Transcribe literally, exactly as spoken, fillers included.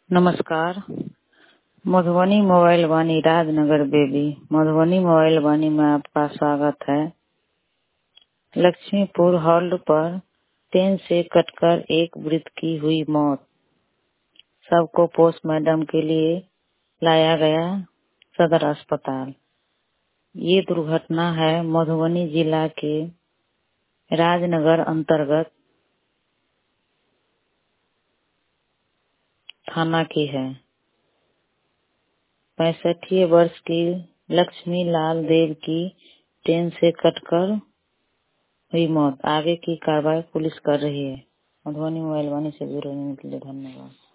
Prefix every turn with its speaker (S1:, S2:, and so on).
S1: नमस्कार। Madhubani mobile Vani Rajnagar Baby Madhubani mobile Vani में आपका स्वागत है। लक्ष्मीपुर हॉल्ट पर ट्रेन से कटकर एक वृद्ध की हुई मौत। सबको पोस्टमार्टम के लिए लाया गया सदर अस्पताल। ये दुर्घटना है मधुबनी जिला के राजनगर अंतर्गत थाना की है। पैंसठी वर्ष की लक्ष्मी लाल देव की ट्रेन से कटकर हुई मौत। आगे की कार्रवाई पुलिस कर रही है। मधुबनी मोबाइल वाणी से जुड़ने के लिए धन्यवाद।